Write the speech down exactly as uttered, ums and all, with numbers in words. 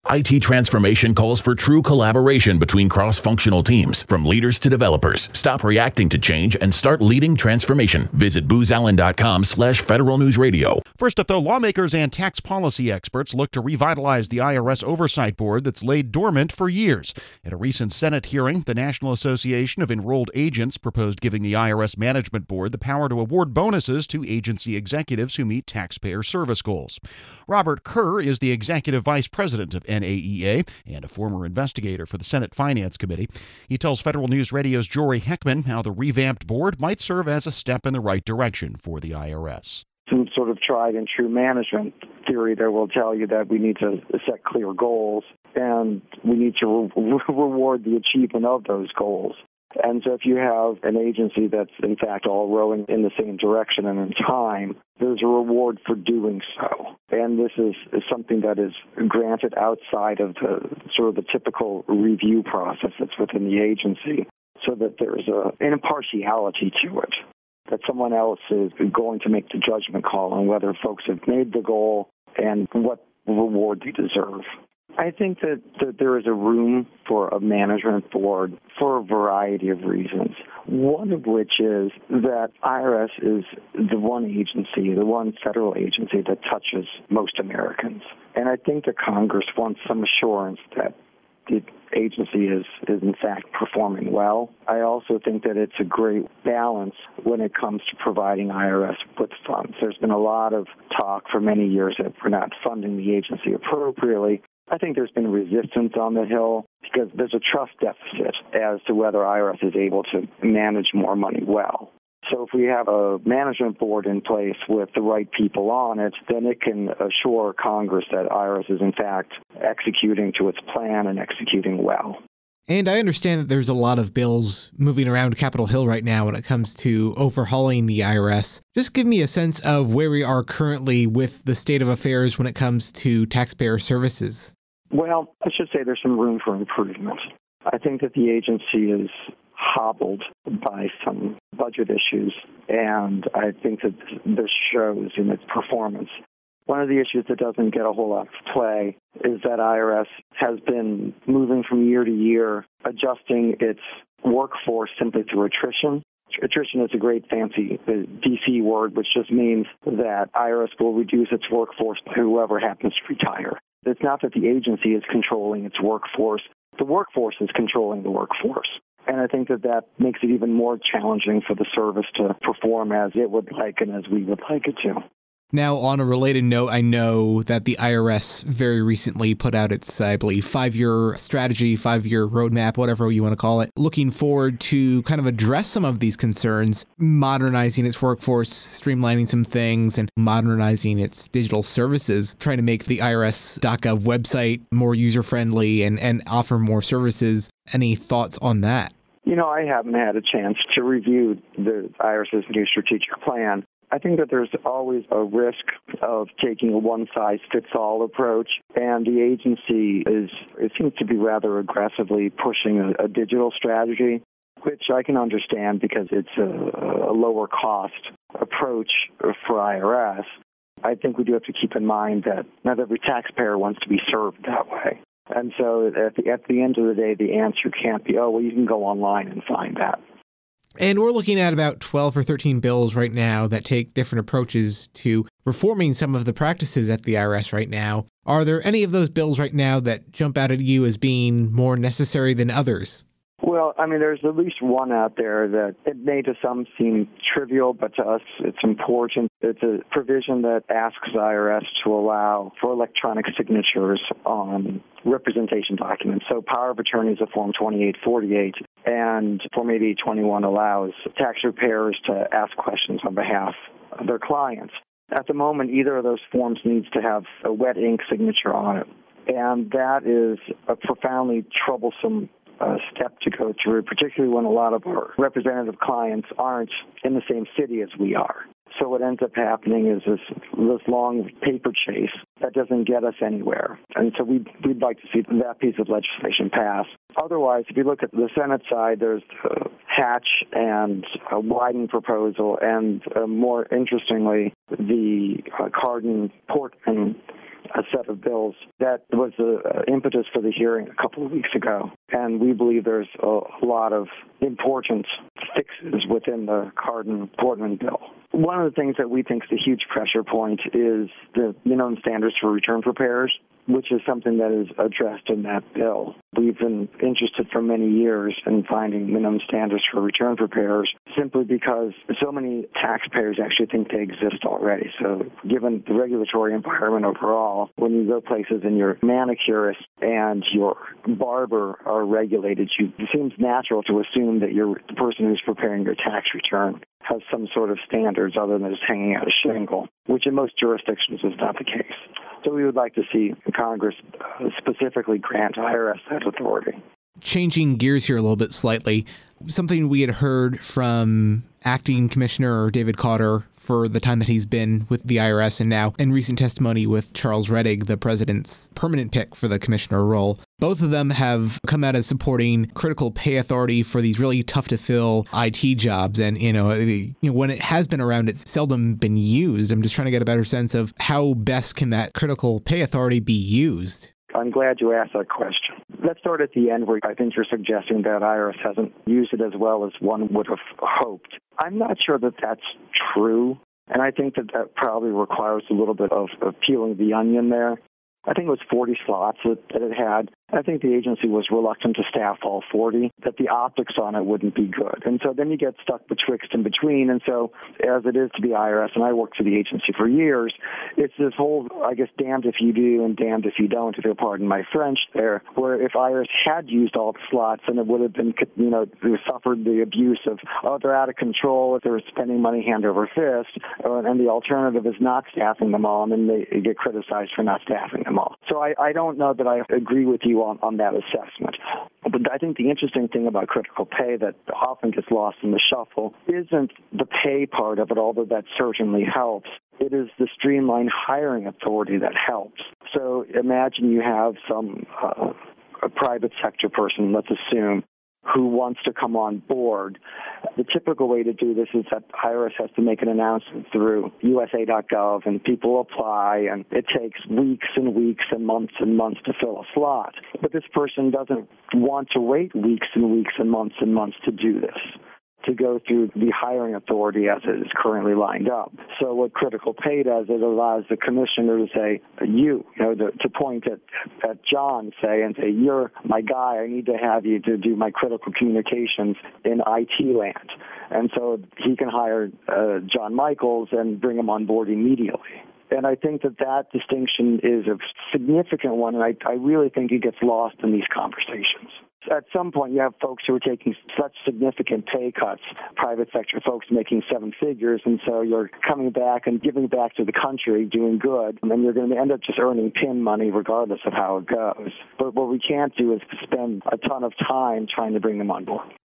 I T transformation calls for true collaboration between cross-functional teams, from leaders to developers. Stop reacting to change and start leading transformation. Visit booz allen dot com slash Federal News Radio. First up, though, lawmakers and tax policy experts look to revitalize the I R S Oversight Board that's laid dormant for years. At a recent Senate hearing, the National Association of Enrolled Agents proposed giving the I R S Management Board the power to award bonuses to agency executives who meet taxpayer service goals. Robert Kerr is the executive vice president of N A E A and a former investigator for the Senate Finance Committee. He tells Federal News Radio's Jory Heckman how the revamped board might serve as a step in the right direction for the I R S. Some sort of tried and true management theory that will tell you that we need to set clear goals and we need to re- reward the achievement of those goals. And so if you have an agency that's, in fact, all rowing in the same direction and in time, there's a reward for doing so. And this is, is something that is granted outside of the sort of the typical review process that's within the agency, so that there's a, an impartiality to it, that someone else is going to make the judgment call on whether folks have made the goal and what reward they deserve. I think that, that there is a room for a management board for a variety of reasons, one of which is that I R S is the one agency, the one federal agency that touches most Americans. And I think that Congress wants some assurance that the agency is, is in fact performing well. I also think that it's a great balance when it comes to providing I R S with funds. There's been a lot of talk for many years that we're not funding the agency appropriately. I think there's been resistance on the Hill because there's a trust deficit as to whether I R S is able to manage more money well. So if we have a management board in place with the right people on it, then it can assure Congress that I R S is in fact executing to its plan and executing well. And I understand that there's a lot of bills moving around Capitol Hill right now when it comes to overhauling the I R S. Just give me a sense of where we are currently with the state of affairs when it comes to taxpayer services. Well, I should say there's some room for improvement. I think that the agency is hobbled by some budget issues, and I think that this shows in its performance. One of the issues that doesn't get a whole lot of play is that I R S has been moving from year to year, adjusting its workforce simply through attrition. Attrition is a great fancy D C word, which just means that I R S will reduce its workforce by whoever happens to retire. It's not that the agency is controlling its workforce. The workforce is controlling the workforce. And I think that that makes it even more challenging for the service to perform as it would like and as we would like it to. Now, on a related note, I know that the I R S very recently put out its, I believe, five-year strategy, five-year roadmap, whatever you want to call it, looking forward to kind of address some of these concerns, modernizing its workforce, streamlining some things, and modernizing its digital services, trying to make the I R S dot gov website more user-friendly and, and offer more services. Any thoughts on that? You know, I haven't had a chance to review the IRS's new strategic plan. I think that there's always a risk of taking a one-size-fits-all approach, and the agency is, it seems to be rather aggressively pushing a, a digital strategy, which I can understand because it's a, a lower-cost approach for I R S. I think we do have to keep in mind that not every taxpayer wants to be served that way. And so at the, at the end of the day, the answer can't be, oh, well, you can go online and find that. And we're looking at about twelve or thirteen bills right now that take different approaches to reforming some of the practices at the I R S right now. Are there any of those bills right now that jump out at you as being more necessary than others? Well, I mean, there's at least one out there that it may to some seem trivial, but to us it's important. It's a provision that asks I R S to allow for electronic signatures on representation documents. So power of attorney is a Form twenty-eight forty-eight, and Form eighty-eight twenty-one allows tax preparers to ask questions on behalf of their clients. At the moment, either of those forms needs to have a wet ink signature on it, and that is a profoundly troublesome Uh, step to go through, particularly when a lot of our representative clients aren't in the same city as we are. So what ends up happening is this, this long paper chase that doesn't get us anywhere. And so we'd, we'd like to see that piece of legislation pass. Otherwise, if you look at the Senate side, there's the Hatch and a Wyden proposal, and uh, more interestingly, the uh, Cardin-Portman a set of bills that was the uh, impetus for the hearing a couple of weeks ago. And we believe there's a lot of important fixes within the Cardin-Portman bill. One of the things that we think is a huge pressure point is the minimum standards for return preparers, which is something that is addressed in that bill. We've been interested for many years in finding minimum standards for return preparers simply because so many taxpayers actually think they exist already. So given the regulatory environment overall, when you go places and your manicurist and your barber are regulated, you, it seems natural to assume that you're the person who's preparing your tax return has some sort of standards other than just hanging out a shingle, which in most jurisdictions is not the case. So we would like to see Congress specifically grant I R S that authority. Changing gears here a little bit slightly, something we had heard from Acting Commissioner David Cotter for the time that he's been with the I R S, and now in recent testimony with Charles Rettig, the president's permanent pick for the commissioner role. Both of them have come out as supporting critical pay authority for these really tough to fill I T jobs. And, you know, you know, when it has been around, it's seldom been used. I'm just trying to get a better sense of how best can that critical pay authority be used? I'm glad you asked that question. Let's start at the end where I think you're suggesting that I R S hasn't used it as well as one would have hoped. I'm not sure that that's true, and I think that that probably requires a little bit of, of peeling the onion there. I think it was forty slots that, that it had. I think the agency was reluctant to staff all forty, that the optics on it wouldn't be good. And so then you get stuck betwixt and between. And so as it is to be I R S, and I worked for the agency for years, it's this whole, I guess, damned if you do and damned if you don't, if you'll pardon my French there, where if I R S had used all the slots, then it would have been, you know, suffered the abuse of, oh, they're out of control, if they're spending money hand over fist, and the alternative is not staffing them all, and then they get criticized for not staffing them all. So I, I don't know that I agree with you on, on that assessment. But I think the interesting thing about critical pay that often gets lost in the shuffle isn't the pay part of it, although that certainly helps. It is the streamlined hiring authority that helps. So imagine you have some uh, a private sector person, let's assume, who wants to come on board. The typical way to do this is that I R S has to make an announcement through U S A dot gov, and people apply, and it takes weeks and weeks and months and months to fill a slot. But this person doesn't want to wait weeks and weeks and months and months to do this, to go through the hiring authority as it is currently lined up. So what critical pay does, it allows the commissioner to say, you, you know, to, to point at, at John, say, and say, you're my guy, I need to have you to do my critical communications in I T land. And so he can hire uh, John Michaels and bring him on board immediately. And I think that that distinction is a significant one, and I, I really think it gets lost in these conversations. At some point, you have folks who are taking such significant pay cuts, private sector folks making seven figures, and so you're coming back and giving back to the country, doing good, and you're going to end up just earning pin money regardless of how it goes. But what we can't do is spend a ton of time trying to bring them on board.